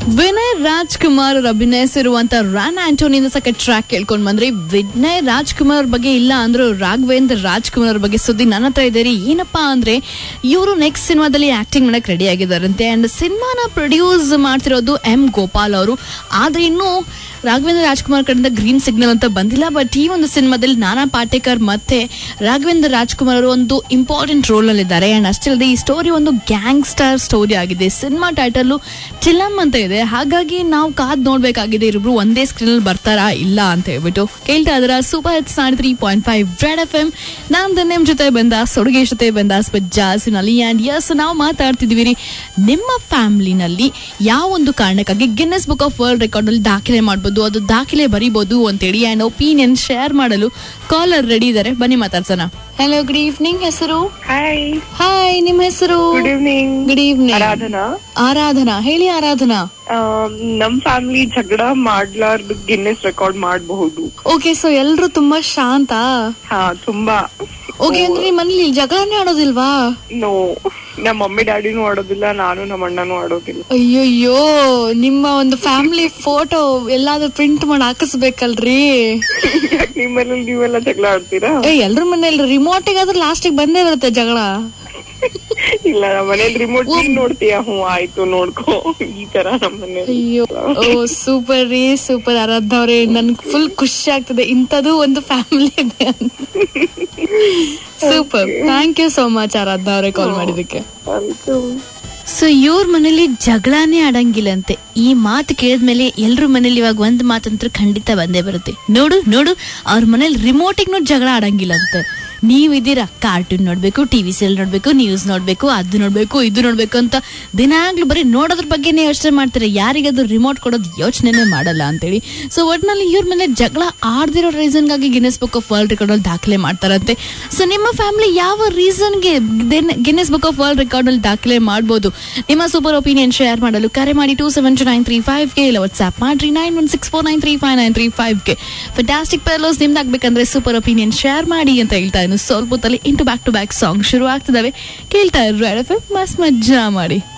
ವಿನಯ್ ರಾಜ್ಕುಮಾರ್ ಅವ್ರು ಅಭಿನಯಿಸಿರುವಂತ ರಾನ್ ಆಂಟೋನಿಯಿಂದ ಸಖತ್ ಟ್ರ್ಯಾಕ್ ಕೇಳ್ಕೊಂಡ್ ಬಂದ್ರಿ. ವಿನಯ್ ರಾಜ್ಕುಮಾರ್ ಬಗ್ಗೆ ಇಲ್ಲ ಅಂದ್ರು ರಾಘವೇಂದ್ರ ರಾಜ್ಕುಮಾರ್ ಅವ್ರ ಬಗ್ಗೆ ಸುದ್ದಿ ನನ್ನ ಹತ್ರ ಇದೆ ರೀ. ಏನಪ್ಪಾ ಅಂದ್ರೆ ಇವರು ನೆಕ್ಸ್ಟ್ ಸಿನಿಮಾದಲ್ಲಿ ಆಕ್ಟಿಂಗ್ ಮಾಡಕ್ ರೆಡಿ ಆಗಿದಾರಂತೆ. ಅಂಡ್ ಸಿನಿಮಾನ ಪ್ರೊಡ್ಯೂಸ್ ಮಾಡ್ತಿರೋದು ಎಂ ಗೋಪಾಲ್ ಅವರು. ಆದ್ರೆ ಇನ್ನು ರಾಘವೇಂದ್ರ ರಾಜ್ಕುಮಾರ್ ಕಡೆಯಿಂದ ಗ್ರೀನ್ ಸಿಗ್ನಲ್ ಅಂತ ಬಂದಿಲ್ಲ. ಬಟ್ ಈ ಒಂದು ಸಿನಿಮಾದಲ್ಲಿ ನಾನಾ ಪಾಟೇಕರ್ ಮತ್ತೆ ರಾಘವೇಂದ್ರ ರಾಜ್ಕುಮಾರ್ ಅವರು ಒಂದು ಇಂಪಾರ್ಟೆಂಟ್ ರೋಲ್ ಅಲ್ಲಿ ಇದ್ದಾರೆ. ಅಂಡ್ ಅಷ್ಟೇ ಅಲ್ಲದೆ ಈ ಸ್ಟೋರಿ ಒಂದು ಗ್ಯಾಂಗ್ಸ್ಟರ್ ಸ್ಟೋರಿ ಆಗಿದೆ. ಸಿನಿಮಾ ಟೈಟಲ್ ಚಿಲಂ ಅಂತ ಇದೆ. ಹಾಗಾಗಿ ನಾವು ಕಾದ್ ನೋಡ್ಬೇಕಾಗಿದೆ ಇವ್ರು ಒಂದೇ ಸ್ಕ್ರೀನ್ ಅಲ್ಲಿ ಬರ್ತಾರಾ ಇಲ್ಲ ಅಂತ ಹೇಳ್ಬಿಟ್ಟು. ಕೇಳ್ತಾ ಇದ್ರ ಸೂಪರ್ ಹಿಟ್ಸ್ 93.5 ರೆಡ್ FM. ನಾನ್ ನಿಮ್ ಜೊತೆ ಬಂದಾಸ್, ಹುಡುಗಿ ಜೊತೆ ಬಂದಾಸ್ ಜಾಸ್ತಿನಲ್ಲಿ. ಅಂಡ್ ಯಸ್, ನಾವು ಮಾತಾಡ್ತಿದ್ವಿ ರೀ, ನಿಮ್ಮ ಫ್ಯಾಮಿಲಿನಲ್ಲಿ ಯಾವ ಒಂದು ಕಾರಣಕ್ಕಾಗಿ Guinness book of world record ಅಲ್ಲಿ ದಾಖಲೆ ಮಾಡಬಹುದು, ಅದು ದಾಖಲೆ ಬರೀಬಹುದು ಅಂತೇಳಿ ಅಂಡ್ ಒಪಿನಿಯನ್ ಶೇರ್ ಮಾಡಲು ಕಾಲರ್ ರೆಡಿ ಇದಾರೆ. ಬನ್ನಿ ಮಾತಾಡ್ಸೋಣ. Hello, good evening. ಹೆಸರು? ಹಾಯ್, ನಿಮ್ಮ ಹೆಸರು? Good evening. ಆರಾಧನಾ. ಹೇಳಿ ಆರಾಧನಾ. ನಮ್ ಫ್ಯಾಮಿಲಿ ಜಗಳ ಮಾಡ್ಲಾರ್ದು ಗಿನ್ನೆಸ್ ರೆಕಾರ್ಡ್ ಮಾಡಬಹುದು. ಓಕೆ, ಸೊ ಎಲ್ರು ತುಂಬಾ ಶಾಂತ? ಹಾ, ತುಂಬಾ. ಓಕೆ, ಅಂದ್ರೆ ಮನೇಲಿ ಜಗಳನೇ ಆಡೋದಿಲ್ವಾ? ನೋ, ನಮ್ಮ ಮಮ್ಮಿ ಡ್ಯಾಡಿನೂ ಆಡೋದಿಲ್ಲ, ನಾನು ನಮ್ಮ ಅಣ್ಣನೂ ಆಡೋದಿಲ್ಲ. ಅಯ್ಯಯ್ಯೋ, ನಿಮ್ಮ ಒಂದು ಫ್ಯಾಮಿಲಿ ಫೋಟೋ ಎಲ್ಲಾದ್ರೂ ಪ್ರಿಂಟ್ ಮಾಡಿ ಹಾಕಿಸ್ಬೇಕಲ್ರಿ. ನಿಮ್ಮಲ್ಲಿ ನೀವೆಲ್ಲ ಜಗಳ ಆಡ್ತೀರಾ? ಎಲ್ರ ಮನೇಲಿ ರಿಮೋಟಿಗಾದ್ರೂ ಲಾಸ್ಟಿಗೆ ಬಂದೇ ಬರುತ್ತೆ ಜಗಳ. ಇಲ್ಲ, ನಮ್ಮ ಮನೇಲಿ ರಿಮೋಟ್ ನೋಡ್ತೀಯಾ? ಹ್ಞೂ ಆಯ್ತು, ನೋಡ್ಕೋ, ಈ ತರ ನಮ್ಮ ಮನೇಲಿ. ಅಯ್ಯೋ, ಓ ಸೂಪರ್ ರೀ, ಸೂಪರ್ ಆರಾಧ್ಯ ಅವ್ರೆ. ನನ್ಗೆ ಫುಲ್ ಖುಷಿ ಆಗ್ತದೆ ಇಂಥದ್ದು ಒಂದು ಫ್ಯಾಮಿಲಿ ಇದೆ. Super, thank you so much Aaradhya ಅವ್ರೆ ಕಾಲ್ ಮಾಡಿದಕ್ಕೆ. ಸೊ ಇವ್ರ ಮನೇಲಿ ಜಗಳಾನೇ ಆಡಂಗಿಲ್ಲಂತೆ. ಈ ಮಾತು ಕೇಳಿದ್ಮೇಲೆ ಎಲ್ರ ಮನೇಲಿ ಇವಾಗ ಒಂದ್ ಮಾತಂತ್ರ ಖಂಡಿತ ಬಂದೇ ಬರುತ್ತೆ. ನೋಡು ನೋಡು, ಅವ್ರ ಮನೇಲಿ ರಿಮೋಟಿಗ್ನು ಜಗಳ ಆಡಂಗಿಲ್ಲಂತೆ. ನೀವಿದ್ದೀರಾ, ಕಾರ್ಟೂನ್ ನೋಡ್ಬೇಕು, ಟಿವಿ ಸೀರಿಯಲ್ ನೋಡ್ಬೇಕು, ನ್ಯೂಸ್ ನೋಡ್ಬೇಕು, ಅದು ನೋಡ್ಬೇಕು, ಇದು ನೋಡ್ಬೇಕು ಅಂತ ದಿನಾಗ್ಲೂ ಬರೀ ನೋಡೋದ್ರ ಬಗ್ಗೆನೇ ಯೋಚನೆ ಮಾಡ್ತಾರೆ. ಯಾರಿಗದು ರಿಮೋಟ್ ಕೊಡೋದು ಯೋಚನೆನೇ ಮಾಡಲ್ಲ ಅಂತೇಳಿ. ಸೊ ಒಟ್ನಲ್ಲಿ ಇವ್ರ ಮೇಲೆ ಜಗಳ ಆಡ್ದಿರೋ ರೀಸನ್ಗಾಗಿ Guinness book of world record ಅಲ್ಲಿ ದಾಖಲೆ ಮಾಡ್ತಾರಂತೆ. ಸೊ ನಿಮ್ಮ ಫ್ಯಾಮಿಲಿ ಯಾವ ರೀಸನ್ಗೆ Guinness book of world record ಅಲ್ಲಿ ದಾಖಲೆ ಮಾಡಬಹುದು? ನಿಮ್ಮ ಸೂಪರ್ ಒಪಿನಿಯನ್ ಶೇರ್ ಮಾಡಲು ಕರೆ ಮಾಡಿ 2729355 ಇಲ್ಲ ವಾಟ್ಸ್ಆಪ್ ಮಾಡ್ರಿ 9164935935. ಫ್ಯಾಂಟಾಸ್ಟಿಕ್ ಪೆರ್ಲೋಸ್ ನಿಮ್ದಾಗ್ಬೇಕಂದ್ರೆ ಸೂಪರ್ ಒಪಿನಿಯನ್ ಶೇರ್ ಮಾಡಿ ಅಂತ ಹೇಳ್ತಾ ಇನ್ನು ಸ್ವಲ್ಪ ಹೊತ್ತಲ್ಲಿ into back to back song ಶುರು ಆಗ್ತಿದಾವೆ. ಕೇಳ್ತಾ ಇರು ರೆಡ್ FM, ಮಸ್ತ್ ಮಜ್ಜಾ ಮಾಡಿ.